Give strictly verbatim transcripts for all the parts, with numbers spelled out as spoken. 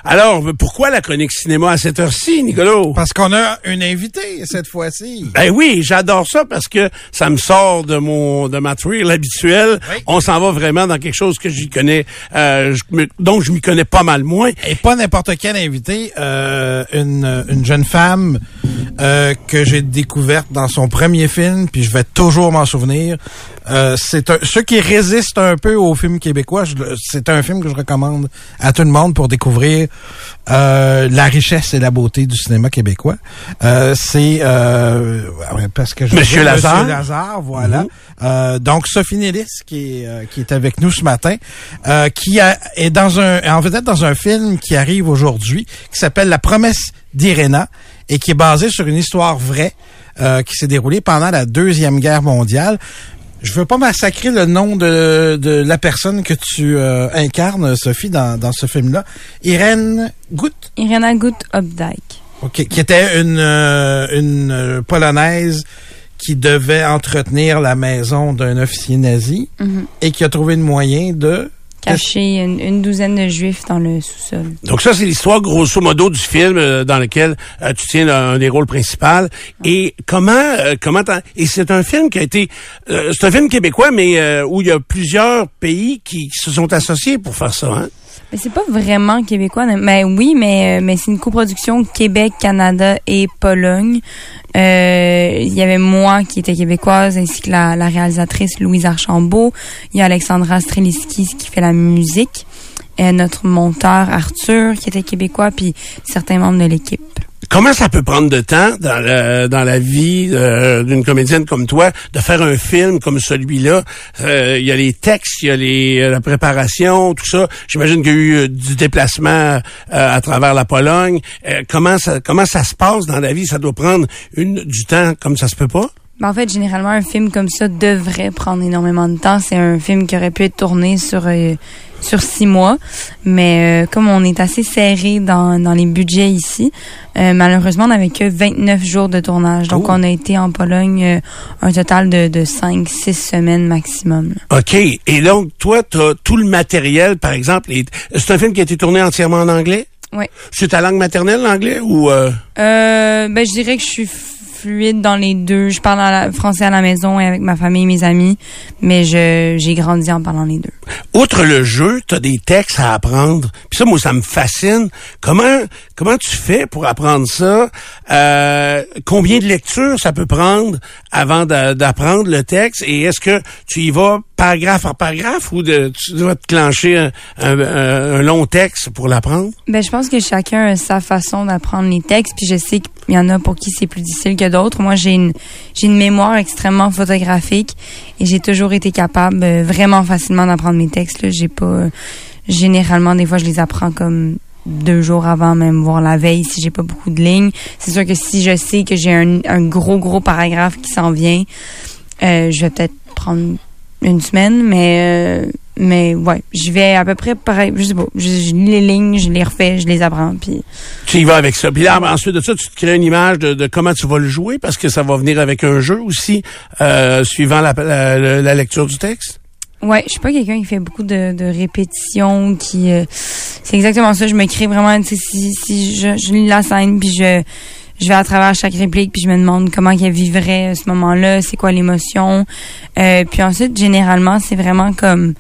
Alors, pourquoi la chronique cinéma à cette heure-ci, Nicolas? Parce qu'on a une invitée cette fois-ci. Ben oui, j'adore ça parce que ça me sort de mon de ma thrill habituelle. Oui. On s'en va vraiment dans quelque chose que j'y connais, euh, je me, donc je m'y connais pas mal moins. Et pas n'importe quelle invitée, euh, une une jeune femme euh, que j'ai découverte dans son premier film, puis je vais toujours m'en souvenir. Euh, c'est un, ceux qui résistent un peu aux films québécois, je, c'est un film que je recommande à tout le monde pour découvrir euh, la richesse et la beauté du cinéma québécois. Euh, c'est euh, parce que je Monsieur dis, Lazare. Monsieur Lazare, voilà. Mm-hmm. Euh, donc Sophie Nélis qui est euh, qui est avec nous ce matin, euh, qui a, est dans un en vedette dans un film qui arrive aujourd'hui, qui s'appelle La Promesse d'Iréna et qui est basé sur une histoire vraie euh, qui s'est déroulée pendant la Deuxième Guerre mondiale. Je veux pas massacrer le nom de, de la personne que tu euh, incarnes, Sophie, dans, dans ce film-là. Irène Gut. Irena Gut-Updike. OK. Qui était une, euh, une euh, Polonaise qui devait entretenir la maison d'un officier nazi mm-hmm. et qui a trouvé le moyen de... Cacher une, une douzaine de Juifs dans le sous-sol. Donc ça, c'est l'histoire grosso modo du film euh, dans lequel euh, tu tiens un, un des rôles principaux. Ouais. Et comment, euh, comment et c'est un film qui a été, euh, c'est un film québécois, mais euh, où il y a plusieurs pays qui, qui se sont associés pour faire ça, hein? Mais c'est pas vraiment québécois, mais oui, mais mais c'est une coproduction Québec, Canada et Pologne. Euh, il y avait moi qui était québécoise ainsi que la, la réalisatrice Louise Archambault. Il y a Alexandra Streliski qui fait la musique. Et notre monteur Arthur qui était québécois, puis certains membres de l'équipe. Comment ça peut prendre de temps dans la, dans la vie euh, d'une comédienne comme toi de faire un film comme celui-là? Euh, il y a les textes, il y a les, la préparation, tout ça. J'imagine qu'il y a eu du déplacement euh, à travers la Pologne. Euh, comment ça comment ça se passe dans la vie? Ça doit prendre une, du temps comme ça se peut pas? Ben en fait, généralement, un film comme ça devrait prendre énormément de temps. C'est un film qui aurait pu être tourné sur euh, sur six mois, mais euh, comme on est assez serré dans dans les budgets ici, euh, malheureusement, on n'avait que vingt-neuf jours de tournage. Donc, oh. on a été en Pologne euh, un total de de cinq six semaines maximum. Là. OK. Et donc, toi, t'as tout le matériel, par exemple. Et, c'est un film qui a été tourné entièrement en anglais? Oui. C'est ta langue maternelle, l'anglais, ou... Euh... Euh, ben, je dirais que je suis fluide dans les deux. Je parle à la, français à la maison et avec ma famille et mes amis, mais je j'ai grandi en parlant les deux. Outre le jeu, tu as des textes à apprendre. Puis ça, moi, ça me fascine. Comment comment tu fais pour apprendre ça? Euh, combien de lectures ça peut prendre avant de, d'apprendre le texte? Et est-ce que tu y vas paragraphe par paragraphe ou de, tu dois te clencher un, un, un long texte pour l'apprendre? Ben, je pense que chacun a sa façon d'apprendre les textes. Puis je sais qu'il y en a pour qui c'est plus difficile que d'autres. Moi, j'ai une j'ai une mémoire extrêmement photographique et j'ai toujours été capable euh, vraiment facilement d'apprendre mes textes. Là, j'ai pas euh, généralement des fois je les apprends comme deux jours avant, même voire la veille si j'ai pas beaucoup de lignes. C'est sûr que si je sais que j'ai un, un gros gros paragraphe qui s'en vient, euh, je vais peut-être prendre une semaine, mais euh, mais ouais, je vais à peu près pareil, je sais pas, je, je lis les lignes, je les refais, je les apprends, puis tu y vas avec ça. Puis là, ensuite de ça, tu te crées une image de, de comment tu vas le jouer, parce que ça va venir avec un jeu aussi, euh, suivant la, la, la lecture du texte. Ouais, je suis pas quelqu'un qui fait beaucoup de, de répétitions, qui euh, c'est exactement ça. Je me crée vraiment, tu sais, si si je, je lis la scène, puis je je vais à travers chaque réplique, puis je me demande comment qu'elle vivrait à ce moment-là, c'est quoi l'émotion. Euh, puis ensuite, généralement, c'est vraiment comme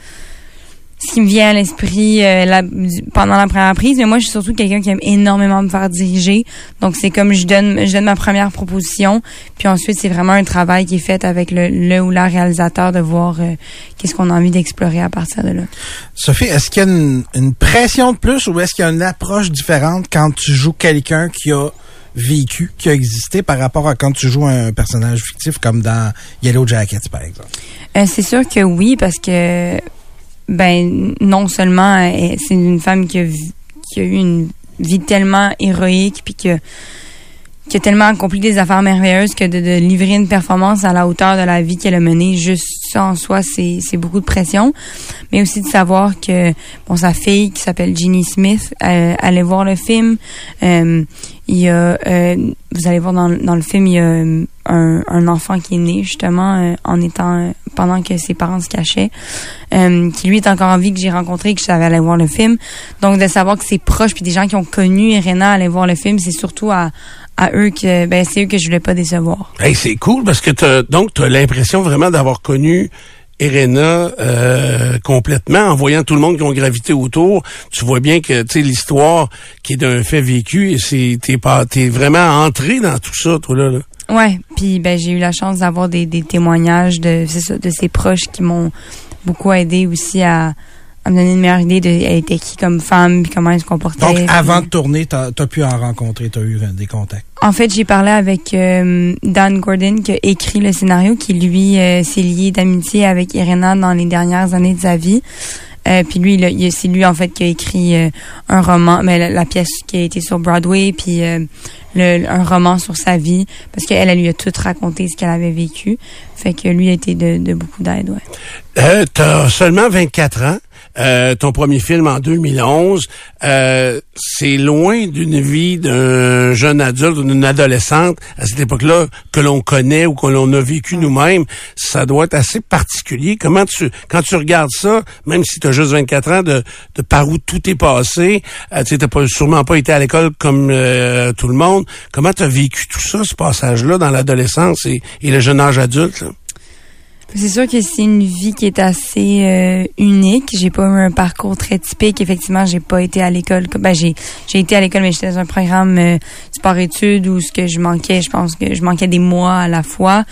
ce qui me vient à l'esprit euh, la, pendant la première prise. Mais moi, je suis surtout quelqu'un qui aime énormément me faire diriger. Donc, c'est comme je donne je donne ma première proposition, puis ensuite, c'est vraiment un travail qui est fait avec le, le ou la réalisateur de voir euh, qu'est-ce qu'on a envie d'explorer à partir de là. Sophie, est-ce qu'il y a une, une pression de plus ou est-ce qu'il y a une approche différente quand tu joues quelqu'un qui a vécu, qui a existé par rapport à quand tu joues un personnage fictif comme dans Yellow Jackets, par exemple? Euh, c'est sûr que oui, parce que ben non seulement euh, c'est une femme qui a, qui a eu une vie tellement héroïque, puis que qui a tellement accompli des affaires merveilleuses que de, de livrer une performance à la hauteur de la vie qu'elle a menée, juste ça en soi, c'est, c'est beaucoup de pression. Mais aussi de savoir que, bon, sa fille, qui s'appelle Ginny Smith, euh, allait voir le film. Euh, il y a, euh, vous allez voir dans, dans le film, il y a un, un enfant qui est né, justement, euh, en étant, euh, pendant que ses parents se cachaient, euh, qui lui est encore en vie, que j'ai rencontré, que je savais aller voir le film. Donc, de savoir que ses proches puis des gens qui ont connu Irena allaient voir le film, c'est surtout à, à eux que, ben, c'est eux que je voulais pas décevoir. Hey, c'est cool parce que t'as, donc, t'as l'impression vraiment d'avoir connu Irena euh, complètement, en voyant tout le monde qui ont gravité autour. Tu vois bien que, tu sais, l'histoire qui est d'un fait vécu, et c'est, t'es pas, t'es vraiment entré dans tout ça, toi, là, là. Ouais, puis ben j'ai eu la chance d'avoir des, des témoignages de c'est ça, de ses proches qui m'ont beaucoup aidé aussi à, à me donner une meilleure idée de elle était qui comme femme puis comment elle se comportait. Donc puis, avant de tourner, t'as, t'as pu en rencontrer, t'as eu des contacts. En fait, j'ai parlé avec euh, Dan Gordon qui a écrit le scénario, qui lui euh, s'est lié d'amitié avec Irena dans les dernières années de sa vie. Euh, puis lui, là, il, c'est lui en fait qui a écrit euh, un roman, mais la, la pièce qui a été sur Broadway, puis euh, le, un roman sur sa vie, parce qu'elle, elle lui a tout raconté ce qu'elle avait vécu. Fait que lui a été de, de beaucoup d'aide, ouais. Euh, t'as seulement vingt-quatre ans. Euh, ton premier film en deux mille onze, euh, c'est loin d'une vie d'un jeune adulte ou d'une adolescente à cette époque-là que l'on connaît ou que l'on a vécu nous-mêmes. Ça doit être assez particulier. Comment tu, quand tu regardes ça, même si tu as juste vingt-quatre ans, de, de par où tout est passé, euh, tu sais, t'as pas, sûrement pas été à l'école comme euh, tout le monde. Comment tu as vécu tout ça, ce passage-là, dans l'adolescence et, et le jeune âge adulte, là? C'est sûr que c'est une vie qui est assez euh, unique. J'ai pas eu un parcours très typique. Effectivement, j'ai pas été à l'école. Ben j'ai j'ai été à l'école, mais j'étais dans un programme euh, sport-études où ce que je manquais, je pense que je manquais des mois à la fois.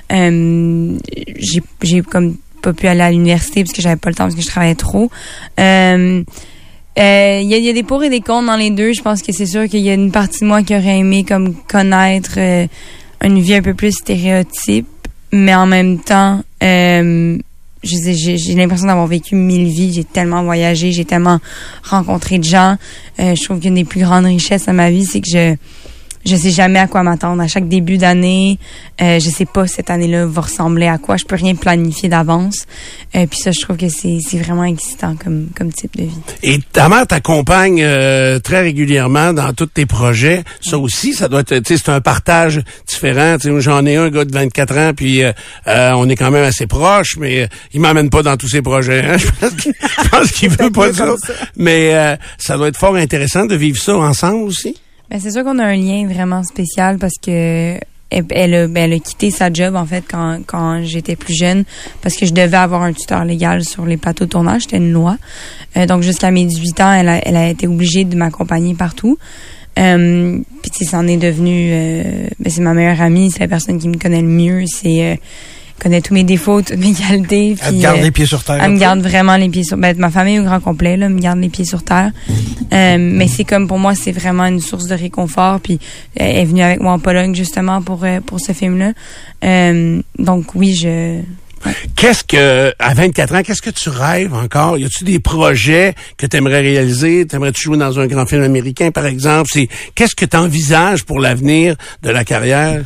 Euh, j'ai j'ai comme pas pu aller à l'université parce que j'avais pas le temps parce que je travaillais trop. Euh, euh, il y a, y a des pour et des contre dans les deux. Je pense que c'est sûr qu'il y a une partie de moi qui aurait aimé comme connaître euh, une vie un peu plus stéréotype. Mais en même temps, euh, j'ai, j'ai, j'ai l'impression d'avoir vécu mille vies. J'ai tellement voyagé, j'ai tellement rencontré de gens. Euh, je trouve qu'une des plus grandes richesses de ma vie, c'est que je je sais jamais à quoi m'attendre. À chaque début d'année, euh, je sais pas cette année-là va ressembler à quoi. Je peux rien planifier d'avance. Euh, puis ça, je trouve que c'est, c'est vraiment excitant comme, comme type de vie. Et ta mère t'accompagne euh, très régulièrement dans tous tes projets. Ça aussi, ça doit être, tu sais, c'est un partage différent. Tu sais, j'en ai un gars de vingt-quatre ans, puis euh, euh, on est quand même assez proches, mais euh, il m'emmène pas dans tous ses projets. Hein? Je pense qu'il, je pense qu'il veut pas ça. ça. Mais euh, ça doit être fort intéressant de vivre ça ensemble aussi. Ben c'est sûr qu'on a un lien vraiment spécial parce que elle, elle, a, ben, elle a quitté sa job en fait quand quand j'étais plus jeune parce que je devais avoir un tuteur légal sur les plateaux de tournage, c'était une loi. Euh, donc jusqu'à mes dix-huit ans, elle a, elle a été obligée de m'accompagner partout. Euh, puis tu sais, ça en est devenu euh, ben, c'est ma meilleure amie, c'est la personne qui me connaît le mieux, c'est euh, connaît tous mes défauts, toutes mes qualités. Elle te garde euh, les pieds sur terre. Elle me garde vraiment les pieds sur terre. Ben, ma famille au grand complet, là, me garde les pieds sur terre. Euh, mais c'est comme, pour moi, c'est vraiment une source de réconfort. Puis elle est venue avec moi en Pologne, justement, pour euh, pour ce film-là. Euh, donc, oui, je... Ouais. Qu'est-ce que, à vingt-quatre ans, qu'est-ce que tu rêves encore? Y a-tu des projets que tu aimerais réaliser? T'aimerais-tu jouer dans un grand film américain, par exemple? C'est, qu'est-ce que tu envisages pour l'avenir de la carrière?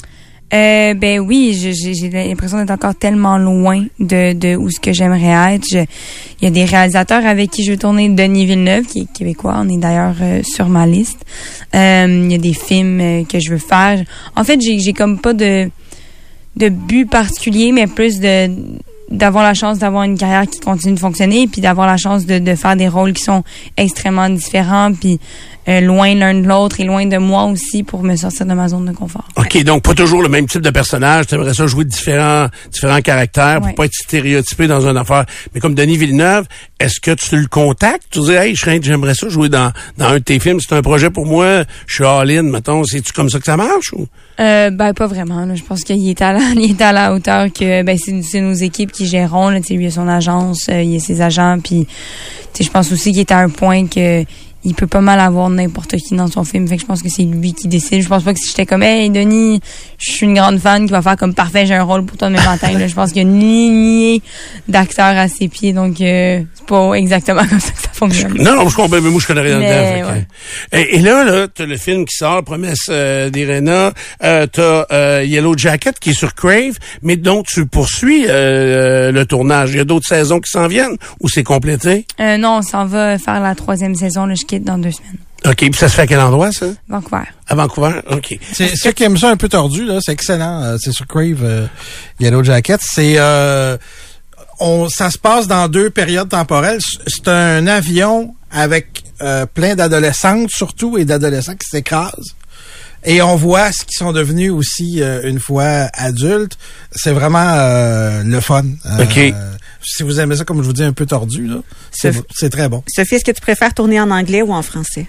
Euh, ben oui, j'ai, j'ai l'impression d'être encore tellement loin de, de où ce que j'aimerais être. Il y a des réalisateurs avec qui je veux tourner. Denis Villeneuve, qui est québécois, on est d'ailleurs euh, sur ma liste. Il euh, y a des films euh, que je veux faire. En fait, j'ai, j'ai comme pas de de but particulier, mais plus de d'avoir la chance d'avoir une carrière qui continue de fonctionner, puis d'avoir la chance de, de faire des rôles qui sont extrêmement différents, puis euh, loin l'un de l'autre et loin de moi aussi pour me sortir de ma zone de confort. OK, ouais. Donc pas toujours le même type de personnage, tu aimerais ça jouer différents différents caractères pour ouais. pas être stéréotypé dans une affaire. Mais comme Denis Villeneuve, est-ce que tu le contactes? Tu dis, hey, j'aimerais ça jouer dans dans un de tes films, c'est un projet pour moi, je suis all-in, mettons, c'est-tu comme ça que ça marche ou? Euh, ben pas vraiment, là. Je pense qu'il est à la, il est à la hauteur que ben c'est, c'est nos équipes qui géreront, là, tu sais, lui il a son agence, euh, il a ses agents, puis tu sais, je pense aussi qu'il est à un point que il peut pas mal avoir n'importe qui dans son film. Fait que je pense que c'est lui qui décide. Je pense pas que si j'étais comme, hey, Denis, je suis une grande fan qui va faire comme parfait, j'ai un rôle pour toi demain matin. Là, je pense qu'il y a une lignée d'acteurs à ses pieds. Donc, euh, c'est pas exactement comme ça que ça fonctionne. Non, non, je comprends, mais moi, je connais rien Mais, dedans. ouais. Que... Et, et là, là, t'as le film qui sort, Promesse euh, d'Irena, euh, t'as euh, Yellow Jacket qui est sur Crave, mais dont tu poursuis euh, le tournage. Il y a d'autres saisons qui s'en viennent ou c'est complété? Euh, non, on s'en va faire la troisième saison. Là, je quitte dans deux semaines. OK, puis ça se fait à quel endroit, ça? Vancouver. À Vancouver? OK. C'est ceux qui aiment ça un peu tordu, là, c'est excellent. Euh, c'est sur Crave, euh, Yellow Jacket. C'est... Euh, on, ça se passe dans deux périodes temporelles. C'est un avion avec euh, plein d'adolescentes, surtout, et d'adolescents qui s'écrasent. Et on voit ce qu'ils sont devenus aussi euh, une fois adultes. C'est vraiment euh, le fun. Euh, OK. Si vous aimez ça, comme je vous dis, un peu tordu, là, c'est, c'est très bon. Sophie, est-ce que tu préfères tourner en anglais ou en français?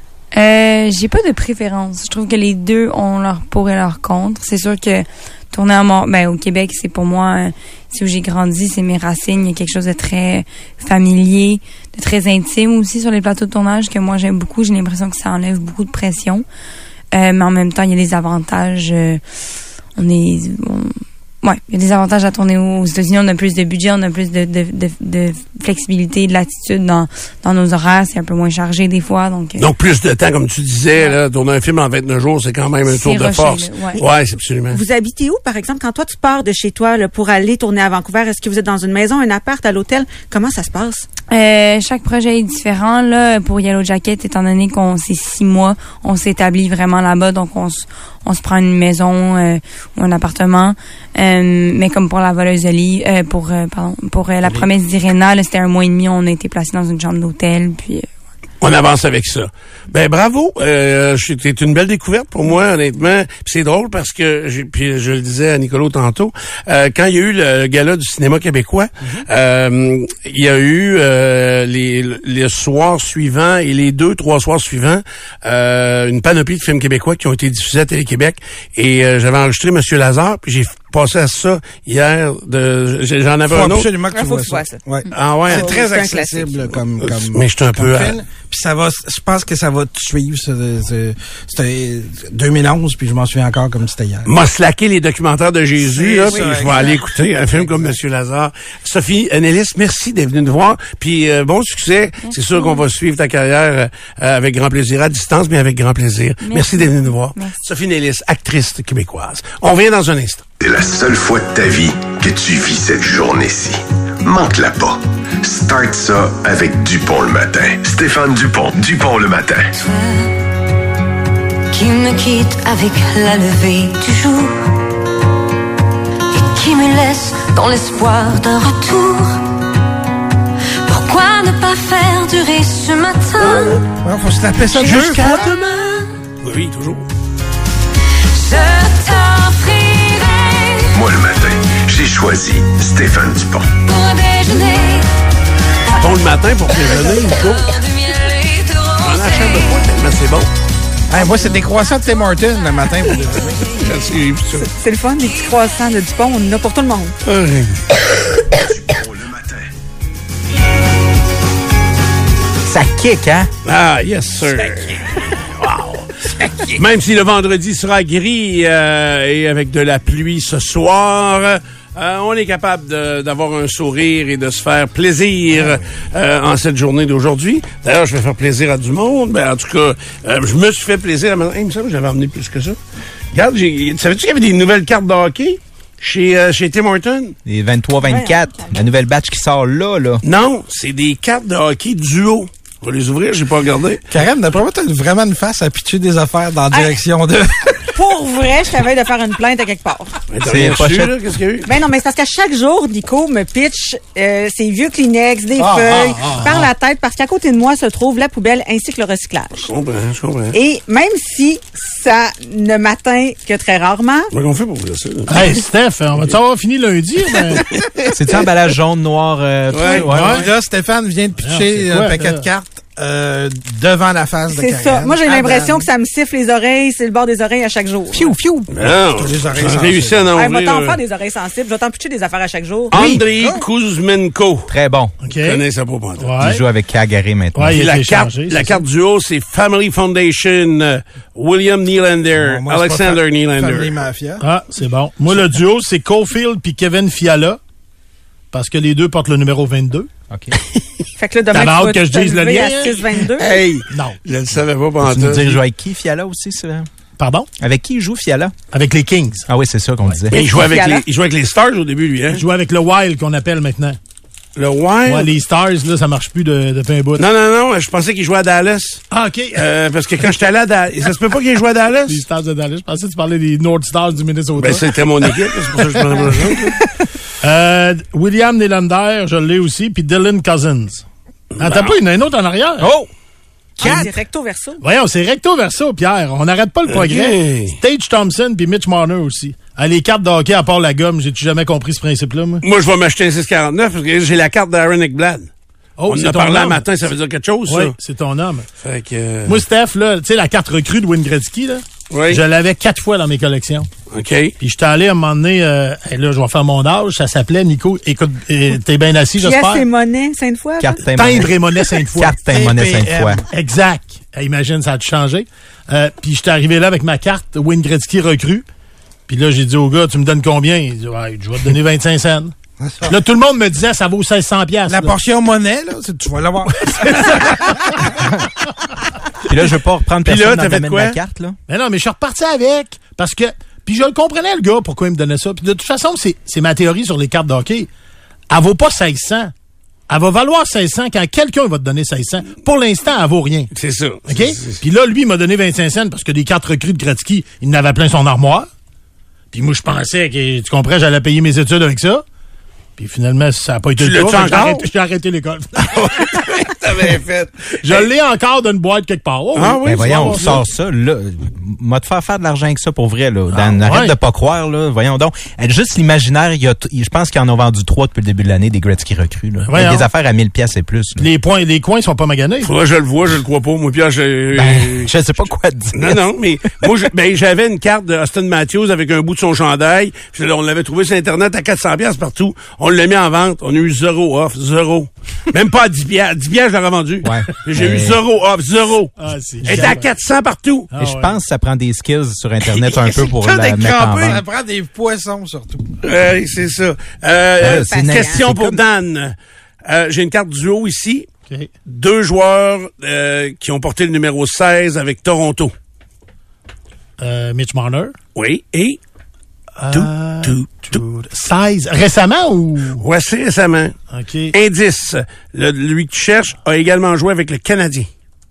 Euh, j'ai pas de préférence. Je trouve que les deux ont leur pour et leur contre. C'est sûr que tourner à Mont- ben, au Québec, c'est pour moi, euh, c'est où j'ai grandi, c'est mes racines. Il y a quelque chose de très familier, de très intime aussi sur les plateaux de tournage que moi j'aime beaucoup. J'ai l'impression que ça enlève beaucoup de pression. Euh, mais en même temps, il y a des avantages. Euh, on est... On, ouais, il y a des avantages à tourner aux États-Unis. On a plus de budget, on a plus de, de, de, de flexibilité, de latitude dans, dans nos horaires. C'est un peu moins chargé des fois. Donc, euh, donc plus de temps, comme tu disais, ouais. là, tourner un film en vingt-neuf jours, c'est quand même un C'est tour de rushé, force. là, ouais. Ouais, c'est absolument. Vous habitez où, par exemple, quand toi, tu pars de chez toi là, pour aller tourner à Vancouver? Est-ce que vous êtes dans une maison, un appart, à l'hôtel? Comment ça se passe? Euh, chaque projet est différent. Là, pour Yellow Jacket, étant donné qu'on c'est six mois, on s'établit vraiment là-bas, donc on se on se prend une maison euh, ou un appartement. Euh, mais comme pour la voleuse de lit, euh, pour euh, pardon, pour euh, la promesse d'Irena, là, c'était un mois et demi, on a été placé dans une chambre d'hôtel, puis. Euh, On avance avec ça. Ben bravo, euh, c'était une belle découverte pour moi, honnêtement. Puis c'est drôle parce que, j'ai, puis je le disais à Nicolas tantôt, euh, quand il y a eu le gala du cinéma québécois, mm-hmm. euh, il y a eu euh, les, les soirs suivants et les deux, trois soirs suivants, euh, une panoplie de films québécois qui ont été diffusés à Télé-Québec. Et euh, j'avais enregistré Monsieur Lazare, puis j'ai passé à ça hier. De, j'en avais faut un autre. Absolument que tu faut vois que tu vois ça. ça. Ouais. Ah ouais. C'est très c'est un accessible classique. comme, comme, Mais je suis un comme peu... film. À... Puis ça va, je pense que ça va te suivre. C'est- c'est- C'était deux mille onze, puis je m'en souviens encore comme c'était hier. M'a slacké les documentaires de Jésus, là, C'est puis ça, je vais exact. aller écouter un film comme Monsieur Lazare. Sophie Nellis, merci d'être venue nous voir. Puis euh, bon succès. Merci. C'est sûr qu'on va suivre ta carrière euh, avec grand plaisir, à distance, mais avec grand plaisir. Merci, Merci. d'être venue nous voir. Merci. Sophie Nellis, actrice québécoise. On revient dans un instant. C'est la seule fois de ta vie que tu vis cette journée-ci. Manque-la pas. Start ça avec Dupont le matin. Stéphane Dupont, Dupont le matin. Qui me quitte avec la levée du jour et qui me laisse dans l'espoir d'un retour. Pourquoi ne pas faire durer ce matin Ouais, faut se taper ça deux jusqu'à fois. demain? Oui, oui, toujours. Je t'offrirai Moi le matin, j'ai choisi Stéphane Dupont. pour déjeuner Bon le matin pour déjeuner, Nico. du miel et de On achète de rosée. quoi tellement c'est bon. Hey, moi, c'est des croissants de Tim Hortons le matin. Pour déjeuner. J'ai vu ça. C'est le fun, les petits croissants de Dupont, on en a pour tout le monde. Euh, Dupont le matin. Ça kick, hein? Ah, yes, sir. Wow. Même si le vendredi sera gris euh, et avec de la pluie ce soir, euh, on est capable de- d'avoir un sourire et de se faire plaisir euh, en cette journée d'aujourd'hui. D'ailleurs, je vais faire plaisir à du monde. Ben, en tout cas, euh, je me suis fait plaisir. À ma... hey, il me semble que j'avais emmené plus que ça. Regarde, j'ai... savais-tu qu'il y avait des nouvelles cartes de hockey chez, euh, chez Tim Hortons? Les vingt-trois vingt-quatre, la nouvelle batch qui sort là, là. Non, c'est des cartes de hockey duo. On va les ouvrir, j'ai pas regardé. Karen, d'après moi, t'as vraiment une face à pitcher des affaires dans la direction de... Pour vrai, je t'avais de faire une plainte à quelque part. Ben, t'as C'est rien reçu, pochette. là? Qu'est-ce qu'il y a eu? Ben non, mais c'est parce qu'à chaque jour, Nico me pitch euh, ses vieux Kleenex, des Ah, feuilles, ah, ah, par la tête, parce qu'à côté de moi se trouve la poubelle ainsi que le recyclage. Je comprends, je comprends. Et même si ça ne m'atteint que très rarement, Comment on fait pour vous ça? Hey, Steph, on va-tu avoir fini lundi? Ben, C'est-tu emballage jaune, noir, euh, Ouais, tout, Ouais, puis là, Stéphane vient de Ah, pitcher c'est un quoi, paquet ça? de cartes. euh, devant la face de C'est Karen. ça. Moi, j'ai Adam. l'impression que ça me siffle les oreilles, c'est le bord des oreilles à chaque jour. Fiou, fiou. Non, Les oreilles j'ai sensibles. réussi à en Hey, moi, ouvrir. t'en euh, faire des oreilles sensibles. Je vais t'en pitcher des affaires à chaque jour. Andrei Kuzmenko. Très bon. OK. Je connais ça pas pour toi. Ouais. Il joue avec Calgary maintenant. Ouais, il Puis a la été carte, échangé, la c'est carte du haut, c'est Family Foundation, euh, William Nylander, Bon, moi, c'est Alexander pas fa- Nylander. Family Mafia. Ah, c'est bon. Moi, le duo, c'est Caulfield puis Kevin Fiala. Parce que les deux portent le numéro vingt-deux. OK. Fait que là, demain, T'avais tu hâte vas que je te dise le lever lien, à hein? six vingt-deux. Hey! Non. Je le savais pas pendant Tu nous tout. dis, il joue avec qui, Fiala aussi, ça? Pardon? Avec qui il joue, Fiala? Avec les Kings. Ah oui, c'est ça qu'on disait. Mais il jouait avec Fiala. les, il jouait avec les Stars au début, lui, hein? Je joue avec le Wild qu'on appelle maintenant. Le Wild? Ouais, les Stars, là, ça marche plus de, de pain bout. Non, non, non, je pensais qu'il jouait à Dallas. Ah, OK. Euh, parce que quand j'étais allé à Dallas, ça se peut pas qu'il jouait à Dallas? Les Stars de Dallas. Je pensais que tu parlais des North Stars du Minnesota. Ben, c'était mon équipe, c'est pour ça que je prenais pas le jeu. Euh, William Nylander, je l'ai aussi, puis Dylan Cousins. Ah, t'as pas une, une autre en arrière? Oh! Ah, c'est recto verso. Voyons, c'est recto verso, Pierre. On n'arrête pas le progrès. Ok. Tage Thompson puis Mitch Marner aussi. Ah, les cartes de hockey, à part la gomme, j'ai-tu jamais compris ce principe-là, moi? Moi, je vais m'acheter un six quarante-neuf parce que j'ai la carte d'Aaron Ekblad. Oh, On c'est en a ton parlé un homme. matin, ça veut dire quelque chose, Oui, ça. c'est ton homme. Fait que... euh, Moi, Steph, là, tu sais, la carte recrue de Wayne Gretzky, là, Oui. je l'avais quatre fois dans mes collections. OK. Puis j'étais allé à un moment donné, euh, hey, là, je vais faire mon âge, ça s'appelait, Nico, écoute, euh, t'es bien assis, Pièce j'espère. et monnaie, Sainte-Foy. là? Carte Timbre et monnaie Sainte-Foy. Carte et monnaie T P M. Sainte-Foy. Exact. Hey, imagine, ça a changé. Euh, puis j'étais arrivé là avec ma carte Wayne Gretzky recrue. Puis là, j'ai dit au gars, tu me donnes combien? Il dit, ouais, je vais te donner vingt-cinq cents. Là, tout le monde me disait, ça vaut seize cents piastres. La là. portion monnaie, là, c'est- tu vas l'avoir. Puis là, je veux pas reprendre Puis là, personne dans t'as le fait domaine de quoi? la carte, là. Mais non, mais je suis reparti avec. Parce que, puis je le comprenais, le gars, pourquoi il me donnait ça. Puis de toute façon, c'est, c'est ma théorie sur les cartes de hockey. Elle vaut pas seize cents. Elle va valoir seize cents quand quelqu'un va te donner seize cents. Pour l'instant, elle vaut rien. C'est ça. OK? Puis là, lui, il m'a donné vingt-cinq cents parce que des cartes recrues de Gretzky, il en avait plein son armoire. Puis moi, je pensais que, tu comprends, j'allais payer mes études avec ça. Puis finalement, ça n'a pas été Tu le l'as-tu cas. Fait que J'ai encore? arrêté, j'ai arrêté l'école. T'avais fait. Je l'ai encore d'une boîte quelque part. Oh, Ah oui, Ben tu voyons, vas on voir sort ça, là. M'a te faire faire de l'argent avec ça pour vrai, là. Dan, Ah, arrête ouais. de pas croire, là. Voyons donc. Euh, Juste l'imaginaire, il y a t- je pense qu'ils en ont vendu trois depuis le début de l'année, des Gretzky recrues, là. Il y a Voyons. des affaires à mille piastres et plus, là. Les points, les coins sont pas maganés. Faudra que je le vois, je le crois pas. Moi, Pierre, je... Ben, je sais pas quoi te dire. Non, non, mais moi, je- ben, j'avais une carte de Austin Matthews avec un bout de son chandail. Puis là, on l'avait trouvé sur Internet à quatre cents piastres partout. On l'a mis en vente. On a eu zéro off, zéro. Même pas à dix piastres. dix piastres, je l'aurais vendu. Ouais. J'ai Mais- eu zéro off, zéro. Ah, c'est Elle était à quatre cents partout. Ah, Et je ouais. pense que ça prend des skills sur Internet un peu pour Tout la est mettre en crampé. vente. Ça prend des poissons, surtout. Ouais, c'est ça. Euh, Ouais, c'est question c'est pour comme- Dan. Euh, j'ai une carte duo ici. OK. Deux joueurs euh, qui ont porté le numéro seize avec Toronto. Euh, Mitch Marner. Oui. Et Euh, tout, tout. seize. Récemment ou? Voici récemment. OK. Indice. Le- lui que tu cherches a également joué avec le Canadien.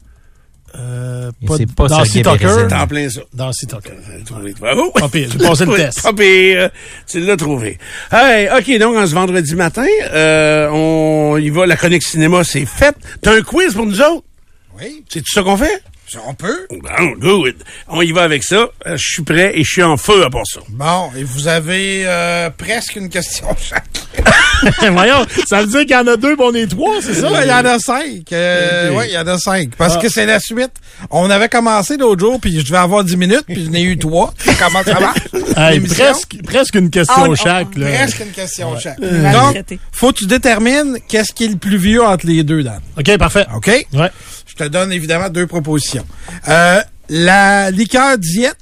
Euh, Et c'est pas Darcy Sergei Tucker. Berezin. T'es en plein ça. Darcy Tucker. Bravo. Pas pire, j'ai passé le Oui, test. Pas pire. Tu l'as trouvé. Hey, OK, donc, en ce vendredi matin, euh, on y va, la chronique cinéma, c'est fait. T'as un quiz pour nous autres? Oui, C'est tout ça qu'on fait? on peut. Bon, good. On y va avec ça. Euh, Je suis prêt et je suis en feu à part ça. Bon, et vous avez euh, presque une question chaque. Voyons, ça veut dire qu'il y en a deux, bon, on est trois, c'est ça? Il y en a cinq. Euh, Ok. Oui, il y en a cinq. Parce Ah. que c'est la suite. On avait commencé l'autre jour, puis je devais avoir dix minutes, puis je n'ai eu trois. Comment ça marche? Hey, L'émission? presque, presque une question Ah, on- chaque, là. Presque une question chaque. Mal Donc, traité. faut que tu détermines qu'est-ce qui est le plus vieux entre les deux, Dan. OK, parfait. OK? Ouais. Je te donne évidemment deux propositions. Euh, la liqueur diète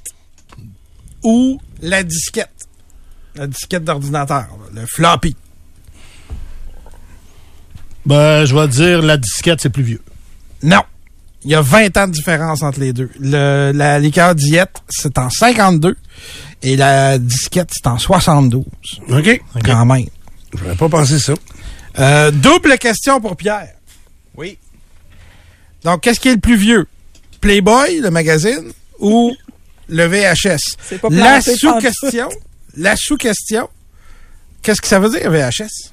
ou la disquette? La disquette d'ordinateur, le floppy. Ben, je vais dire la disquette, c'est plus vieux. Non. Il y a vingt ans de différence entre les deux. Le, la liqueur diète, c'est en cinquante-deux et la disquette, c'est en soixante-douze. OK? Quand même. J'aurais pas pensé ça. Euh, double question pour Pierre. Oui. Donc, qu'est-ce qui est le plus vieux? Playboy, le magazine, ou le V H S? C'est pas La planté sous-question, la sous-question, qu'est-ce que ça veut dire, V H S?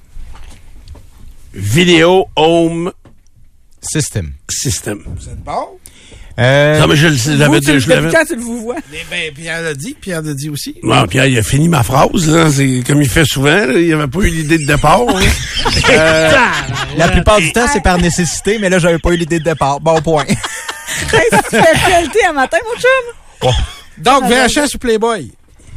Video Home System. System. Vous êtes bon? Euh, Non, mais je le sais, j'avais Vous, tu, dit, je depuis l'avais. quand tu le vous vois? Eh ben, Pierre l'a dit, Pierre l'a dit aussi. Bon, Pierre, il a fini ma phrase, là. C'est comme il fait souvent, là. Il avait pas eu l'idée de départ. Hein. euh, la plupart du temps, c'est par nécessité, mais là, j'avais pas eu l'idée de départ. Bon point. Hey, tu fais actualité à matin, mon chum? Donc, V H S ou Playboy?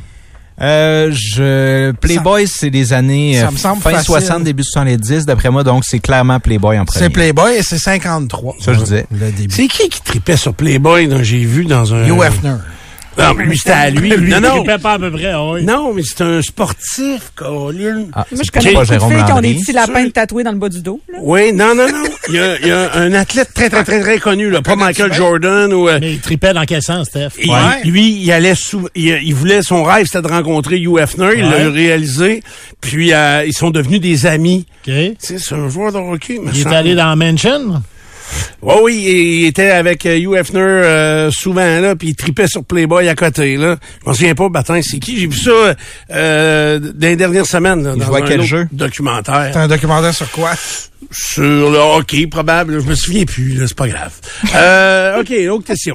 Euh, je Playboy, c'est des années ça euh, me semble fin facile. soixante, début soixante-dix, d'après moi, donc c'est clairement Playboy en premier. C'est Playboy et c'est cinquante-trois. Ça, je disais. Le début. c'est qui qui tripait sur Playboy, dont j'ai vu dans un... Hugh Hefner. Non, mais lui, c'était à lui. Lui, non, il non. trippait pas à peu près, ah oui. Non, mais c'est un sportif, Colin. Ah, Moi, je c'est connais pas beaucoup de Jérôme filles qui ont Landry. des petits lapins Sûr. tatoués dans le bas du dos. Là. Oui, non, non, non. Il y a, il y a un athlète très, très, très, très connu, là. Pas Michael Jordan ou... euh, Mais il tripait dans quel sens, Steph? il- Ouais. Lui, il allait sou- il, il voulait, son rêve, c'était de rencontrer Hugh Hefner. Il Ouais. l'a réalisé. Puis, euh, ils sont devenus des amis. OK. Tu sais, c'est un joueur de hockey, me Il est semble. allé dans Mansion? Oui, oui, il était avec euh, Hugh Hefner euh, souvent, là, puis il tripait sur Playboy à côté, là. Je m'en souviens pas, Batin, c'est qui? J'ai vu ça euh, dans les dernières semaines, là, Il dans jouait à un quel autre jeu? documentaire. C'est un documentaire sur quoi? Sur le hockey, probable. Je me souviens plus, là, c'est pas grave. Euh, OK, autre question.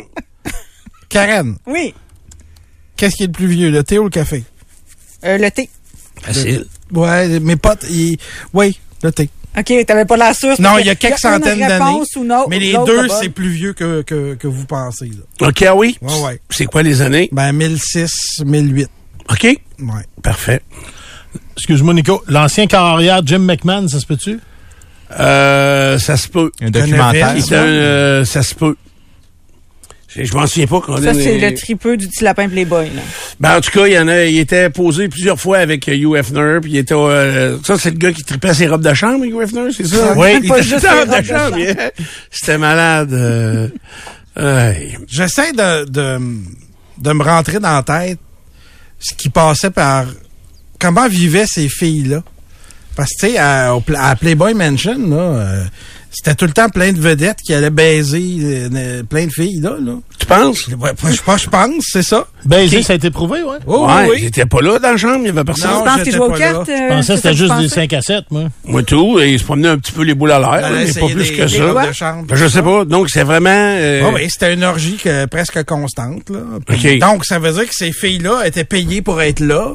Karen, Oui. qu'est-ce qui est le plus vieux, le thé ou le café? Euh, le thé. Facile. Ouais, mes potes, ils... oui, le thé. OK, t'avais pas la source. Non, il y a quelques centaines d'années. Ou non, Mais les l'autre, deux, la bonne. c'est plus vieux que, que, que vous pensez. Là. OK, ah oui? Ouais, ouais. C'est quoi les années? Ben, mille six, mille huit. OK? Ouais. Parfait. Excuse-moi, Nico. L'ancien carrière Jim McMahon, ça se peut-tu? Euh, ça se peut. Un documentaire. Neville, C'est un, euh, ça se peut. Je, je m'en souviens pas. Qu'on Ça, a c'est des- le tripeux du petit lapin Playboy. Là. Ben, en tout cas, il y en a, il était posé plusieurs fois avec euh, Hugh Hefner, puis il était, euh, ça, c'est le gars qui tripait ses robes de chambre, Hugh Hefner, c'est ça? Oui. Il Pas était juste tout en les robe de robes de chambre. chambre. il- C'était malade. euh, ouais. J'essaie de, de, de me rentrer dans la tête ce qui passait par... Comment vivaient ces filles-là. Parce que, tu sais, à, au pla- à Playboy Mansion, là, euh, c'était tout le temps plein de vedettes qui allaient baiser euh, plein de filles, là. là. Tu penses? Ouais, je pense, je pense, c'est ça. Baiser, Ok. ça a été prouvé, ouais. Oh, ouais, oui. j'étais pas là dans la chambre, il y avait personne. Non, Je pense qu'il j'étais jouait aux pas là. cartes. Je euh, pensais que c'est c'était ça que juste tu des pensais? cinq à sept, moi. Moi, tout, et il se promenait un petit peu les boules à l'air, Elle mais essayait pas plus des- que des ça. robes de chambre. Ben, je sais pas. Donc, c'est vraiment... euh, Ah oui, c'était une orgie que, presque constante. Là. Puis, OK. donc, ça veut dire que ces filles-là étaient payées pour être là.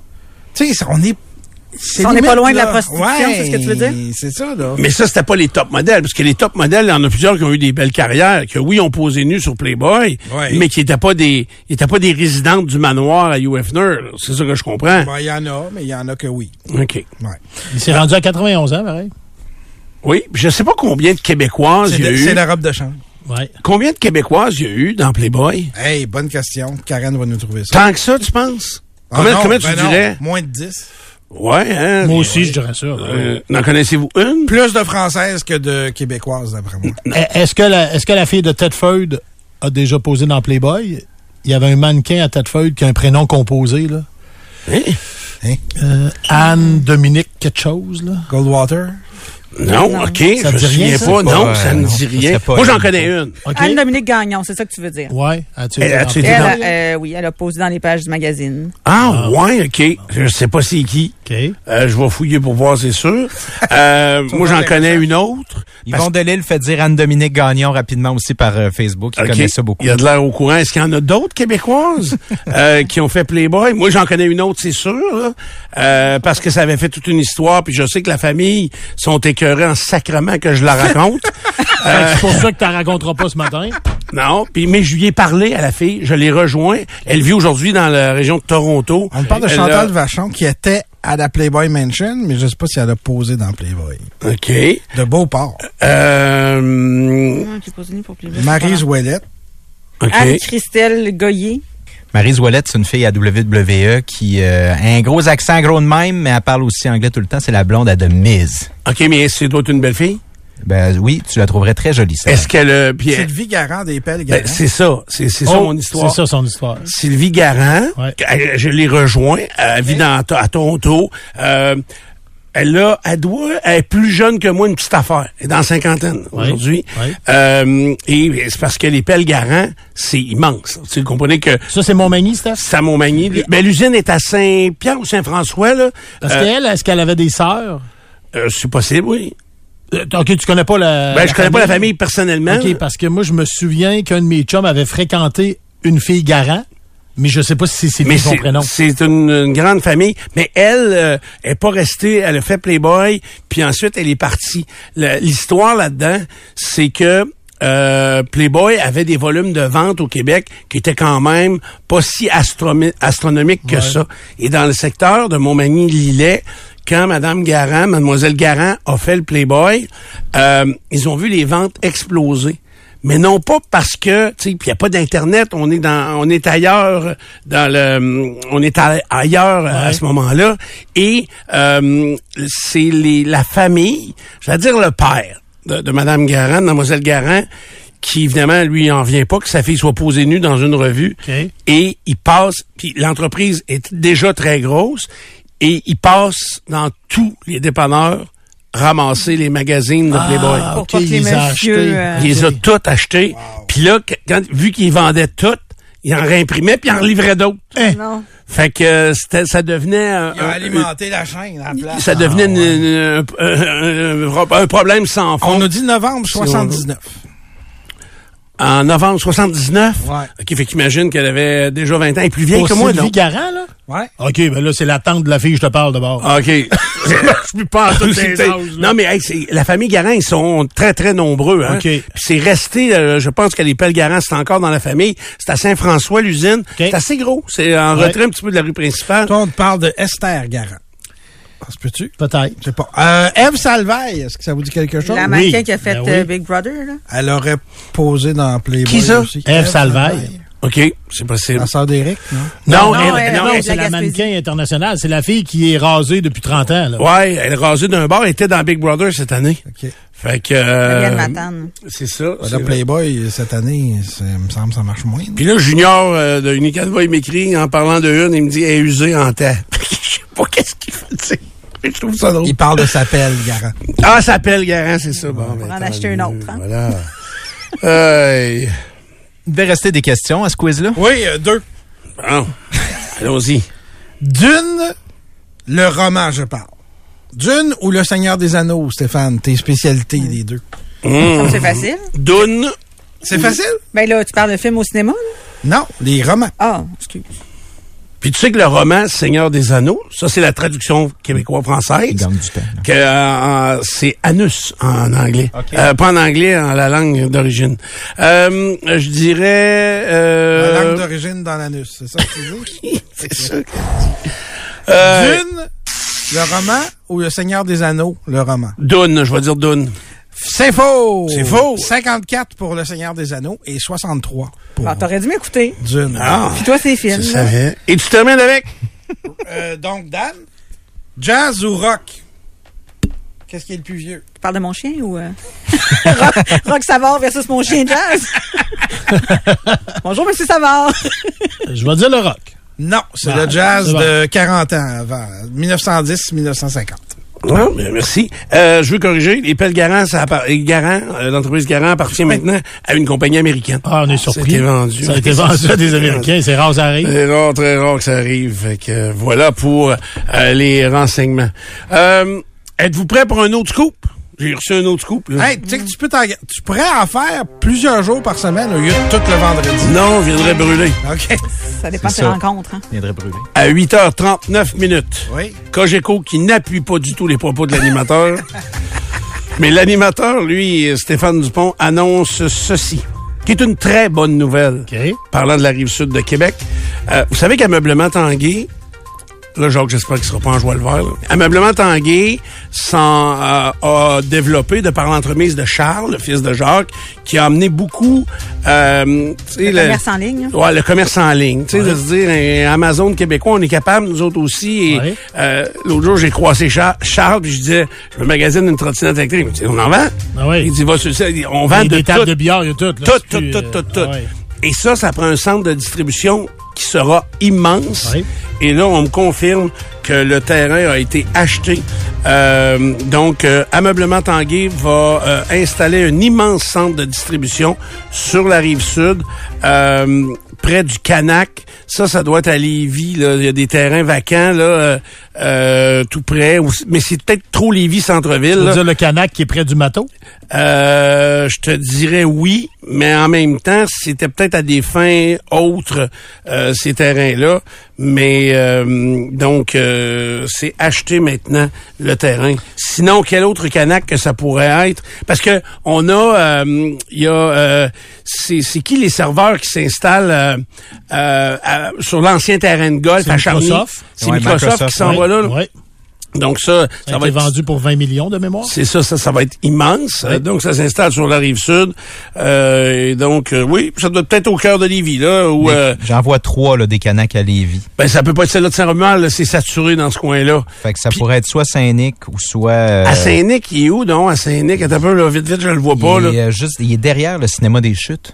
Tu sais, on est... c'est On n'est limite, pas loin de la là. prostitution, Ouais, c'est ce que tu veux dire? C'est ça, là. Mais ça, c'était pas les top modèles, parce que les top modèles, il y en a plusieurs qui ont eu des belles carrières, qui, oui, ont posé nus sur Playboy, Ouais. mais qui n'étaient pas des, ils étaient pas des résidentes du manoir à Hugh Hefner. là. C'est ça que je comprends. Ben, il y en a, mais il y en a que oui. OK. Ouais. Il s'est rendu à quatre-vingt-onze ans, pareil. Oui, puis je sais pas combien de Québécoises C'est il y a de- eu. c'est la robe de chambre. Ouais. Combien de Québécoises il y a eu dans Playboy? Hey, bonne question. Karen va nous trouver ça. Tant que ça, tu penses? Ah combien non, combien tu ben non, dirais? moins de dix. Ouais, hein? Moi aussi, je dirais ça. Euh, n'en connaissez-vous une? Plus de Françaises que de Québécoises, d'après moi. Eh, Est-ce que, la, est-ce que la fille de Tedford a déjà posé dans Playboy? Il y avait un mannequin à Tedford qui a un prénom composé, là. Hein? Euh, Anne Dominique quelque chose, là. Goldwater. Non, OK, Ça je me te dit rien, souviens ça? pas. Non, Pas, ça euh, ne non, dit ça rien. serait pas Moi, j'en elle. connais une. OK? Anne-Dominique Gagnon, c'est ça que tu veux dire? Ouais. As-tu Elle- été dans as-tu été Elle, Playboy? a, euh, oui, elle a posé dans les pages du magazine. Ah, ouais, OK. Je sais pas c'est qui. OK. Euh, je vais fouiller pour voir, c'est sûr. Euh, moi, j'en connais une autre. Yvon Delisle fait dire Anne-Dominique Gagnon rapidement aussi par euh, Facebook. Il OK. connaît ça beaucoup. Il y a de l'air au courant. Est-ce qu'il y en a d'autres Québécoises euh, qui ont fait Playboy? Moi, j'en connais une autre, c'est sûr, là, euh, parce que ça avait fait toute une histoire, puis je sais que la famille sont écœurés en sacrement que je la raconte. Fait que C'est pour ça que tu la raconteras pas ce matin. Non, puis mais je lui ai parlé à la fille, je l'ai rejoint. Elle vit aujourd'hui dans la région de Toronto. On parle de Elle Chantal a- Vachon qui était à la Playboy Mansion, mais je sais pas si elle a posé dans Playboy. OK. De Beauport. Euh, Ah, j'ai posé nu pour Playboy. Maryse Ouellette. OK. Anne-Christelle Goyer. Maryse Ouellette, c'est une fille à W W E qui euh, a un gros accent gros de même, mais elle parle aussi anglais tout le temps. C'est la blonde à de Miz. OK, mais c'est doit être une belle fille? Ben oui, tu la trouverais très jolie, ça. Est-ce qu'elle... euh, puis elle- Sylvie Garand des Pelles ben, Garand. c'est ça. C'est c'est ça Oh, mon histoire. C'est ça son histoire. Sylvie Garand, Ouais. elle- je l'ai rejoint, elle vit dans, à Toronto. Euh, elle a, elle doit, elle est plus jeune que moi, une petite affaire. Elle est dans la cinquantaine Ouais. aujourd'hui. Ouais. Euh, et c'est parce que les pelles Garand, c'est immense. Tu comprenez que Ça, c'est Montmagny, Steph? c'est à Montmagny. Ben, l'usine est à Saint-Pierre ou Saint-François, là. Parce Euh, qu'elle, est-ce qu'elle avait des sœurs? euh, c'est possible, oui. Euh, OK, tu connais pas la Ben, la je connais pas la famille personnellement. OK, parce que moi, je me souviens qu'un de mes chums avait fréquenté une fille Garant, mais je sais pas si c'est Mais son c'est, prénom. c'est une, une grande famille. Mais elle euh, est pas restée. Elle a fait Playboy, puis ensuite elle est partie. Le- l'histoire là-dedans, c'est que euh, Playboy avait des volumes de vente au Québec qui étaient quand même pas si astromi- astronomiques que Ouais. ça. Et dans le secteur de Montmagny-Lillet, quand Madame Garant, Mademoiselle Garant a fait le Playboy, euh, ils ont vu les ventes exploser. Mais non pas parce que, tu sais, puis il n'y a pas d'internet, on est dans, on est ailleurs dans le, on est à- ailleurs à ce moment-là, et euh, c'est les, la famille, je vais dire le père de, de Madame Garant, de Mademoiselle Garant, qui évidemment lui en vient pas que sa fille soit posée nue dans une revue, OK. et il passe, puis l'entreprise est déjà très grosse, et il passe dans tous les dépanneurs ramasser les magazines de Playboy. Ah, Pour OK, pas que les il les a messieurs, achetés. euh, Il les a toutes achetées. Puis là, que- quand, vu qu'il vendait toutes, il en réimprimait puis il en livrait d'autres. Non. Fait que euh, c'était, ça devenait un, Il a un- alimenté la chaîne à la place. ça devenait une- une- un, un- un problème sans fond. On a dit novembre soixante-dix-neuf. En novembre soixante-dix-neuf. Ouais. OK, fait qu'imagine qu'elle avait déjà vingt ans. Elle est plus vieille Pour que moi, Sylvie non? Garant, là? Ouais. OK, ben là, c'est la tante de la fille que je te parle d'abord. OK. Je suis pas en tous C'est les peut-être- âges, là. Non, mais hey, c'est, la famille Garant, ils sont très, très nombreux. Hein? OK. Puis c'est resté, euh, je pense que les Pelles Garant, c'est encore dans la famille. C'est à Saint-François, l'usine. C'est assez gros. C'est en Ouais. retrait un petit peu de la rue principale. Toi, on te parle de Esther Garant. Ça se peut-tu? Peut-être. Je sais pas. Euh, Ève Salvaille, est-ce que ça vous dit quelque chose? La mannequin Oui. qui a fait Ben oui. euh, Big Brother, là. Elle aurait posé dans Playboy Qui ça? aussi. Ève Salvaille. OK, c'est possible. La sœur d'Éric, non? Non, non, elle, elle- non, non, elle- c'est la la Gaspésie. mannequin internationale. C'est la fille qui est rasée depuis trente ans, là. ouais, elle est rasée d'un bar. Elle était dans Big Brother cette année. OK. Fait que... euh, Fabienne Matane. c'est ça. Là, c'est vrai. Playboy, cette année, ça me semble ça marche moins. Puis là, Junior euh, de Unicanva, il m'écrit en parlant de une, il me dit « Elle est usée en temps. » Je sais pas qu'est-ce qu'il fait, tu sais. Je trouve ça drôle. Il parle de sa pelle, Garant. Ah, ça s'appelle Garant, c'est ça. Bon, ben, en tant acheter une mieux, autre, hein. Voilà. Hey. Il devait rester des questions à ce quiz-là. Oui, euh, deux. Bon, allons-y. Dune, le roman, je parle. Dune ou Le Seigneur des Anneaux, Stéphane? Tes spécialités, les deux. Comme c'est facile. Dune. C'est facile? Ben là, tu parles de film au cinéma, là? Non, les romans. Ah, excuse. Puis tu sais que le roman Seigneur des Anneaux, ça c'est la traduction québécois-française. Il gagne du temps. là. Que euh, c'est Anus en anglais. Ok. Euh, pas en anglais, en la langue d'origine. Euh, je dirais... Euh, La langue d'origine dans l'anus, c'est ça que tu dis? c'est ça. Euh, Dune, le roman ou Le Seigneur des Anneaux, le roman? Dune, je vais dire Dune. C'est faux! C'est faux. cinquante-quatre pour Le Seigneur des Anneaux et soixante-trois pour Ah, t'aurais dû m'écouter. Dune. Ah, Puis toi, c'est film. je là. savais. Et tu termines avec? Euh, donc, Dan, jazz ou rock? Qu'est-ce qui est le plus vieux? Tu parles de mon chien ou... euh? Rock, Rock Savard versus mon chien jazz? Bonjour, Monsieur Savard. Je vais dire le rock. Non, c'est Ah, le jazz c'est bon. de quarante ans avant, dix-neuf cent dix à dix-neuf cent cinquante. Non, mais merci. Euh, je veux corriger. Les Pelles Garant, ça appart- Garant, euh, l'entreprise Garant appartient maintenant à une compagnie américaine. Ah, on est Ça a surpris. été vendu. Ça a été vendu à des Américains. C'est rare, ça arrive. C'est rare, très rare que ça arrive. Fait que, euh, voilà pour euh, les renseignements. Euh, êtes-vous prêts pour un autre scoop? J'ai reçu un autre scoop. Là. Hey, tu sais que tu peux t'en- tu pourrais en faire plusieurs jours par semaine au lieu de tout le vendredi. Non, je viendrai brûler. OK. Ça dépend de C'est tes ça. rencontres. Hein. Il viendrait brûler. À huit heures trente-neuf minutes. Oui. Cogeco qui n'appuie pas du tout les propos de l'animateur. Mais l'animateur, lui, Stéphane Dupont, annonce ceci, qui est une très bonne nouvelle. OK. Parlant de la Rive-Sud de Québec. Euh, vous savez qu'Ameublement Tanguay, là, Jacques, j'espère qu'il sera pas en joie le vert, là. Ameublement Tanguay s'en euh, a développé de par l'entremise de Charles, le fils de Jacques, qui a amené beaucoup... Euh, tu sais, Le commerce en ligne. Ouais, le commerce en ligne. Tu sais, de se dire, un Amazon québécois, on est capable, nous autres aussi. Et Ouais. euh, l'autre jour, j'ai croisé Char- Charles, puis je disais, je me magasine une trottinette électrique. Il me dit, on en vend? Ah ouais. Il dit, va sur le site. Il dit, on vend Des, de des tables tout. de billard, il y a tout. là. Tout, C'est tout, plus, tout, euh, tout, tout. ah ouais. Et ça, ça prend un centre de distribution qui sera immense. Oui. Et là, on me confirme que le terrain a été acheté. Euh, donc, euh, Ameublement Tanguay va euh, installer un immense centre de distribution sur la rive sud. Euh, près du Canac. Ça, ça doit être à Lévis. Là. Il y a des terrains vacants là, euh, euh, tout près. Mais c'est peut-être trop Lévis centre-ville. Tu veux là. dire le Canac qui est près du Mato? Euh, je te dirais oui, mais en même temps, c'était peut-être à des fins autres euh, ces terrains-là. Mais euh, donc, euh, c'est acheter maintenant le terrain. Sinon, quel autre Canac que ça pourrait être? Parce que on a, il euh, y a, euh, c'est, c'est qui les serveurs qui s'installent euh, euh, à, sur l'ancien terrain de golf C'est à Charny? Microsoft. C'est Ouais, Microsoft, Microsoft, qui s'en ouais, va là. là. ouais. Donc ça, Ça, ça a va été être vendu pour vingt millions de mémoire. c'est ça, ça, ça va être immense. Oui. Euh, donc, ça s'installe sur la rive sud. Euh, et donc, euh, oui, ça doit être peut-être au cœur de Lévis, là, où, Des- euh, J'en vois trois, là, des Canacs à Lévis. ben, ça peut pas être celle-là de Saint-Romuald, là, c'est saturé dans ce coin-là. Fait que ça Puis- pourrait être soit Saint-Nic ou soit... euh, À Saint-Nic, il est où, non? À Saint-Nic, attends un peu, là, vite, vite, je le vois pas, il, là. est, euh, juste, il est derrière le cinéma des Chutes.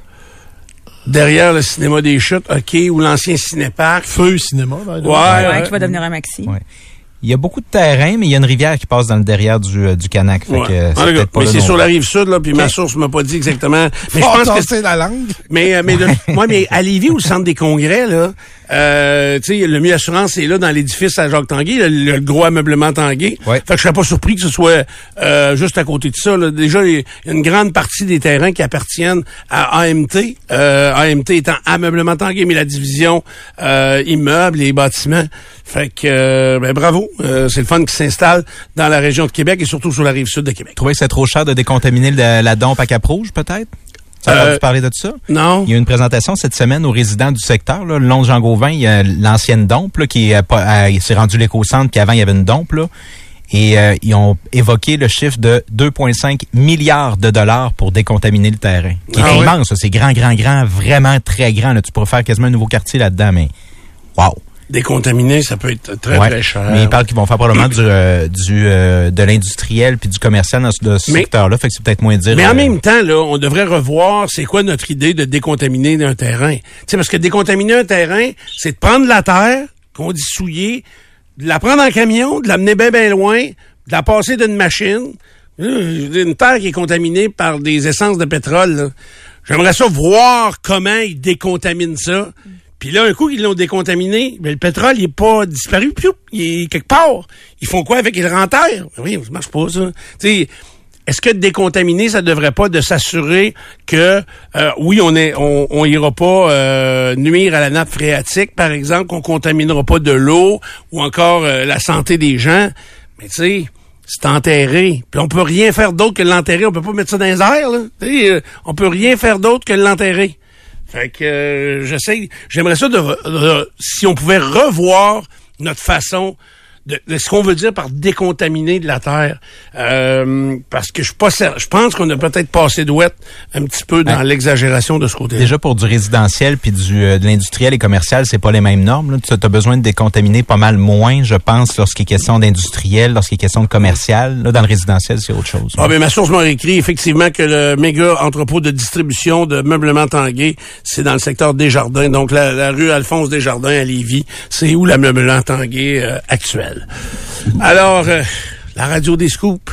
Derrière le cinéma des Chutes, OK, ou l'ancien cinéparc. Feu cinéma. Là, Ouais, Ouais, ouais. qui va devenir un maxi. Ouais. Il y a beaucoup de terrain, mais il y a une rivière qui passe dans le derrière du, euh, du Canac. Fait Ouais. que, euh, En c'est tout cas, peut-être pas mais là c'est non sur plus. la rive sud, là, puis ma Ok. source m'a pas dit exactement. Mais je Faut pense que tasser la langue. Mais, euh, mais, de, moi, mais à Lévis, ou le centre des congrès, là, euh, tu sais, le Mieux Assurance est là dans l'édifice à Jacques-Tanguay, le, le gros ameublement Tanguay. Ouais. Fait que je serais pas surpris que ce soit euh, juste à côté de ça. Là. Déjà, il y a une grande partie des terrains qui appartiennent à A M T. Euh, A M T étant ameublement Tanguay, mais la division euh, immeubles et bâtiments. Fait que, euh, ben, bravo. Euh, c'est le fun qui s'installe dans la région de Québec et surtout sur la rive sud de Québec. Vous trouvez que c'est trop cher de décontaminer la, la dompe à Cap-Rouge, peut-être? Ça Euh, va vous parler de ça? Non? Il y a une présentation cette semaine aux résidents du secteur, là, le long de Jean-Gauvin. Il y a l'ancienne dompe, là, qui est, pas- à- il s'est rendu l'éco-centre, puis avant, il y avait une dompe, là. Et euh, ils ont évoqué le chiffre de deux virgule cinq milliards de dollars pour décontaminer le terrain. Qui est Ah oui? immense, ça. C'est grand, grand, grand, vraiment très grand. Là. Tu pourrais faire quasiment un nouveau quartier là-dedans, mais wow! Décontaminé, ça peut être très, Ouais. très cher. Mais ils parlent qu'ils vont faire probablement du, euh, du euh, de l'industriel puis du commercial dans ce, de ce Mais- secteur-là. Fait que c'est peut-être moins dire. Mais en euh, même temps, là, on devrait revoir c'est quoi notre idée de décontaminer un terrain. Tu sais, parce que décontaminer un terrain, c'est de prendre la terre qu'on dit souillée, de la prendre en camion, de l'amener bien, bien loin, de la passer d'une machine. Euh, Une terre qui est contaminée par des essences de pétrole, là. J'aimerais ça voir comment ils décontaminent ça. Puis là, un coup, ils l'ont décontaminé, mais le pétrole, il est pas disparu, piou, il est quelque part. Ils font quoi avec? Ils le renterrent? Oui, ça marche pas, ça. Tu sais, est-ce que décontaminer, ça devrait pas de s'assurer que, euh, oui, on est, on, on ira pas euh, nuire à la nappe phréatique, par exemple, qu'on contaminera pas de l'eau ou encore euh, la santé des gens, mais tu sais, c'est enterré. Puis on peut rien faire d'autre que l'enterrer. On peut pas mettre ça dans les airs, là. Tu sais, euh, on peut rien faire d'autre que l'enterrer. Fait que euh, j'essaie, j'aimerais ça de, de- si on pouvait revoir notre façon de, de ce qu'on veut dire par décontaminer de la terre, euh, parce que je suis pas, cer- je pense qu'on a peut-être passé douette un petit peu dans Ouais. l'exagération de ce côté-là. Déjà pour du résidentiel puis du euh, de l'industriel et commercial, c'est pas les mêmes normes. Tu as besoin de décontaminer pas mal moins, je pense, lorsqu'il est question d'industriel, lorsqu'il est question de commercial. Là, dans le résidentiel, c'est autre chose. Ah ben ma source m'a écrit effectivement que le méga entrepôt de distribution de meublement Tanguay, c'est dans le secteur Desjardins, donc la, la rue Alphonse Desjardins à Lévis, c'est où l'ameublement Tanguay euh, actuel. Alors, euh, la radio des scoops.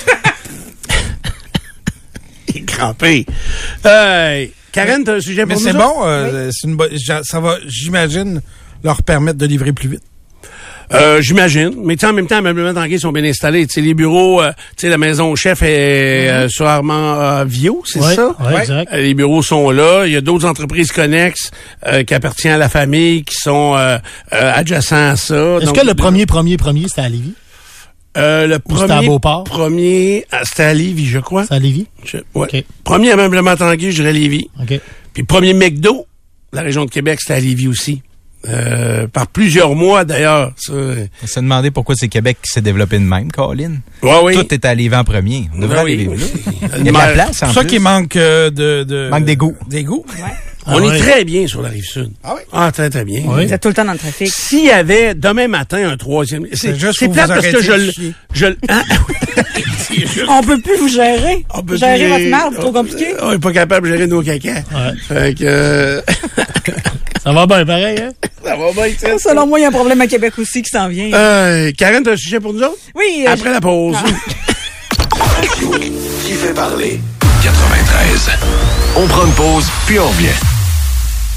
Il est crampé. Euh, Karen, t'as un sujet Mais pour c'est nous bon, euh, c'est une bonne- j'a- ça va, j'imagine, leur permettre de livrer plus vite. Euh, j'imagine. Mais tu sais, en même temps, ameublement Tanguay sont bien installés. Tu sais, les bureaux, euh, tu sais, la maison chef est euh, sur Armand euh, Viau, c'est Ouais, ça? ouais, exact. Euh, Les bureaux sont là. Il y a d'autres entreprises connexes euh, qui appartiennent à la famille, qui sont euh, euh, adjacents à ça. Est-ce Donc, que le premier, premier, premier, c'était à Lévis? Euh, le Ou c'était à premier, Beauport? premier, ah, c'était à Lévis, je crois. C'était à Lévis? Je- ouais. OK. Premier ameublement Tanguay, je dirais Lévis. OK. Puis premier McDo, la région de Québec, c'était à Lévis aussi. Euh, par plusieurs mois, d'ailleurs. Ça, On s'est demandé pourquoi c'est Québec qui s'est développé de même, Colin. ouais, oui. Tout est à Lévis en premier. On devrait Ah aller oui. vivre là. Le Il y a de la maire- place, en C'est pour ça plus. qu'il manque euh, de, de... Manque d'égout. D'égout. On Ah est ouais. très bien sur la rive sud. Ah oui? Ah, très, très bien. Oui. Vous êtes tout le temps dans le trafic. S'il y avait demain matin un troisième... C'est C'est juste c'est pour plate vous parce que arrêter je de le... chier. Je le... Hein? C'est juste- On peut plus vous gérer. on peut Gérer plus- votre marde, c'est trop compliqué. On n'est pas capable de gérer nos caca. Ouais. Fait que... euh, Ça va bien pareil, hein? ça va bien, tu sais. Selon moi, il y a un problème à Québec aussi qui s'en vient. Euh, Karen, t'as un sujet pour nous autres? oui. euh, Après la pause. Radio qui fait parler. quatre-vingt-treize. On prend une pause, puis on revient.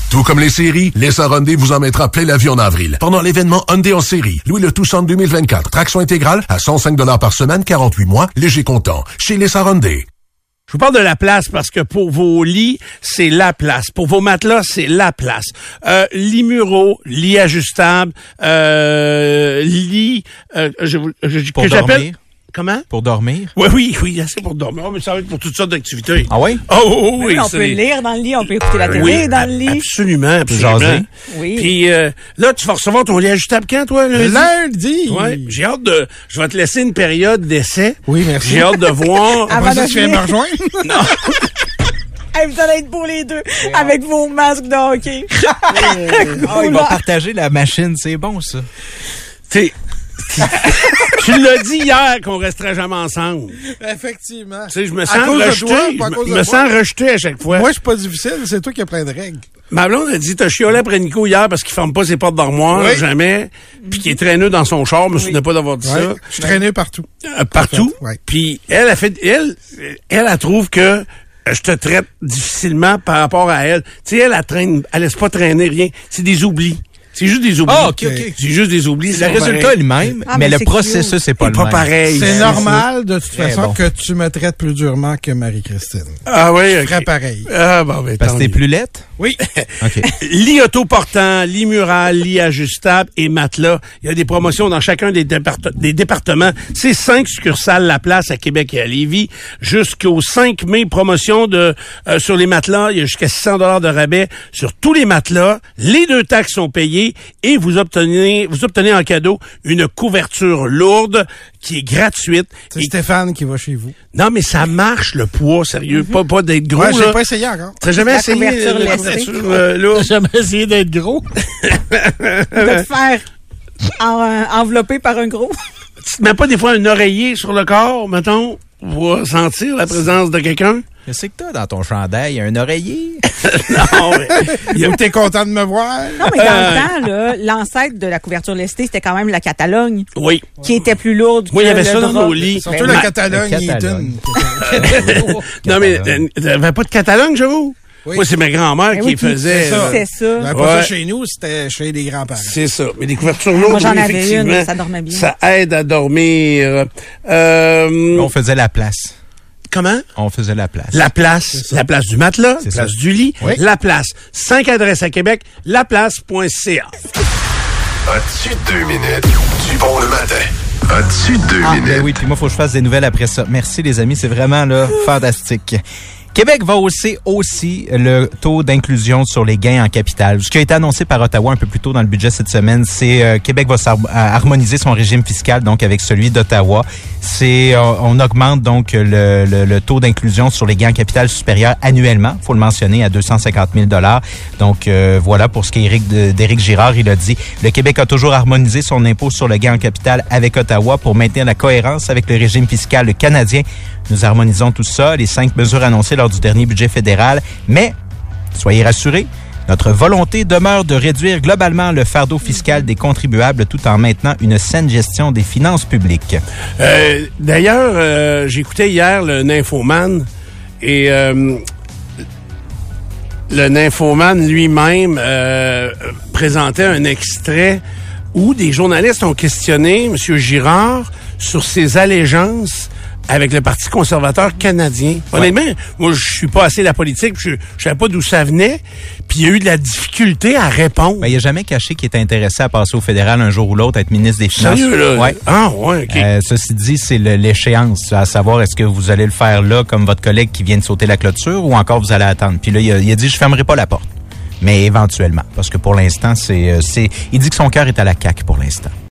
Tout comme les séries, Lessa Hyundai vous en mettra plein la vue en avril. Pendant l'événement Hyundai en série, Louis le Tucson deux mille vingt-quatre. Traction intégrale à cent cinq dollars par semaine, quarante-huit mois, léger comptant. Chez Lessa Hyundai. Je vous parle de la place parce que pour vos lits, c'est la place. Pour vos matelas, c'est la place. Euh, lit Muro, lit ajustable, euh, lit euh, je, je, pour que j'appelle. Dormir. Comment? Pour dormir? Oui, oui, oui, assez pour dormir. Oh, mais ça va être pour toutes sortes d'activités. Ah oui? Oh, oh, oui. Oui, on peut lire dans le lit, on peut écouter la télé oui, dans le lit. Absolument, absolument. Jaser. Oui. Puis euh, là, tu vas recevoir ton lit ajustable quand, toi? Lundi? Lundi! Ouais, j'ai hâte de... Je vais te laisser une période d'essai. Oui, merci. J'ai hâte de voir... Avant Après ça, de tu viens me venir. rejoindre? Non. Hey, vous allez être beaux les deux, avec vos masques de hockey. Ah, ils vont partager la machine, c'est bon, ça. T'es... Tu l'as dit hier qu'on resterait jamais ensemble. Effectivement. Tu sais, je me À sens cause de rejeté. toi, Je pas à me- cause je de me moi. sens rejeté à chaque fois. Moi, je suis pas difficile, c'est toi qui as plein de règles. Ma blonde a dit, t'as chiolé après Nico hier parce qu'il ferme pas ses portes d'armoire, Oui. jamais, puis qu'il est traîneux dans son char. Je me souvenais pas d'avoir dit Ouais. ça. Je suis traîné partout. Euh, partout. Ouais. Puis elle a fait, elle, elle, elle trouve que je te traite difficilement par rapport à elle. Tu sais, elle, elle traîne, elle laisse pas traîner rien. C'est des oublis. C'est juste des oublis. Ah, ok, ok. C'est juste des oublis. Le c'est pas résultat pareil. est le même, Ah, mais, mais le c'est processus cute. c'est pas C'est le pas même. pareil. C'est C'est normal, de toute Très façon, bon. que tu me traites plus durement que Marie-Christine. Ah oui, Je ok. ferais pareil. Ah, bon, ben, Parce tant que t'es mieux. plus laite? Oui. OK. Lit autoportant, lit mural, lit ajustable et matelas. Il y a des promotions dans chacun des, départ- des départements. C'est cinq succursales La Place à Québec et à Lévis. Jusqu'au cinq mai, promotion de euh, sur les matelas. Il y a jusqu'à six cents dollars de rabais sur tous les matelas. Les deux taxes sont payées et vous obtenez vous obtenez en cadeau une couverture lourde qui est gratuite. C'est Et- Stéphane qui va chez vous. non, mais ça marche, le poids, sérieux. Pas, pas d'être gros, Ouais, j'ai là. pas essayé encore. T'as jamais La essayé couverture la lestée. couverture, euh, lourde? J'ai jamais essayé d'être gros. De te faire en- euh, envelopper par un gros. Tu te mets pas des fois un oreiller sur le corps, mettons, pour sentir la présence de quelqu'un? Qu'est-ce que t'as dans ton chandail? Un oreiller? Non, mais... il y a- Donc, t'es content de me voir? Non, mais dans le temps, là, l'ancêtre de la couverture lestée, c'était quand même la Catalogne, Oui. qui était plus lourde Oui, il y que avait le ça dans drap. nos lits. Surtout Ben, la ma- Catalogne, la il est Catalogne. une. Non, mais euh, t'avais pas de Catalogne, j'avoue? Oui. Moi, c'est ma grand-mère Ben qui oui, puis faisait... c'est ça. euh, C'est ça. Ben, pas Ouais. ça chez nous, c'était chez les grands-parents. C'est ça. Mais des couvertures lourdes, Moi, j'en oui, avais effectivement, une, ça dormait bien. ça aide à dormir. Euh, On faisait la place. comment? On faisait la place. La place. La place du matelas, C'est la place ça. du lit, Oui. la place. Cinq adresses à Québec, laplace point c a. As-tu deux minutes? Du bon le matin. As-tu deux Ah, minutes? ben oui, puis moi, il faut que je fasse des nouvelles après ça. Merci, les amis, c'est vraiment là fantastique. Québec va hausser aussi le taux d'inclusion sur les gains en capital. Ce qui a été annoncé par Ottawa un peu plus tôt dans le budget cette semaine, c'est euh, Québec va s'har- harmoniser son régime fiscal donc avec celui d'Ottawa. C'est euh, on augmente donc le, le, le taux d'inclusion sur les gains en capital supérieur annuellement, faut le mentionner, à deux cent cinquante mille dollars. Donc euh, voilà pour ce qui est Éric de- d'Éric Girard, il a dit le Québec a toujours harmonisé son impôt sur le gain en capital avec Ottawa pour maintenir la cohérence avec le régime fiscal canadien. Nous harmonisons tout ça, les cinq mesures annoncées lors du dernier budget fédéral, mais soyez rassurés, notre volonté demeure de réduire globalement le fardeau fiscal des contribuables tout en maintenant une saine gestion des finances publiques. Euh, D'ailleurs, euh, j'écoutais hier le Nymphoman et euh, le Nymphoman lui-même euh, présentait un extrait où des journalistes ont questionné M. Girard sur ses allégeances avec le Parti conservateur canadien. Honnêtement, moi, je suis pas assez la politique, je, je savais pas d'où ça venait, puis il y a eu de la difficulté à répondre. Ben, il n'a jamais caché qu'il était intéressé à passer au fédéral un jour ou l'autre, être ministre des Finances. Sérieux, là? Ouais. Ah, ouais, OK. Euh, ceci dit, c'est le- l'échéance, à savoir est-ce que vous allez le faire là comme votre collègue qui vient de sauter la clôture ou encore vous allez attendre. Puis là, il a, il a dit, je fermerai pas la porte. Mais éventuellement, parce que pour l'instant, c'est, euh, c'est, il dit que son cœur est à la C A Q pour l'instant.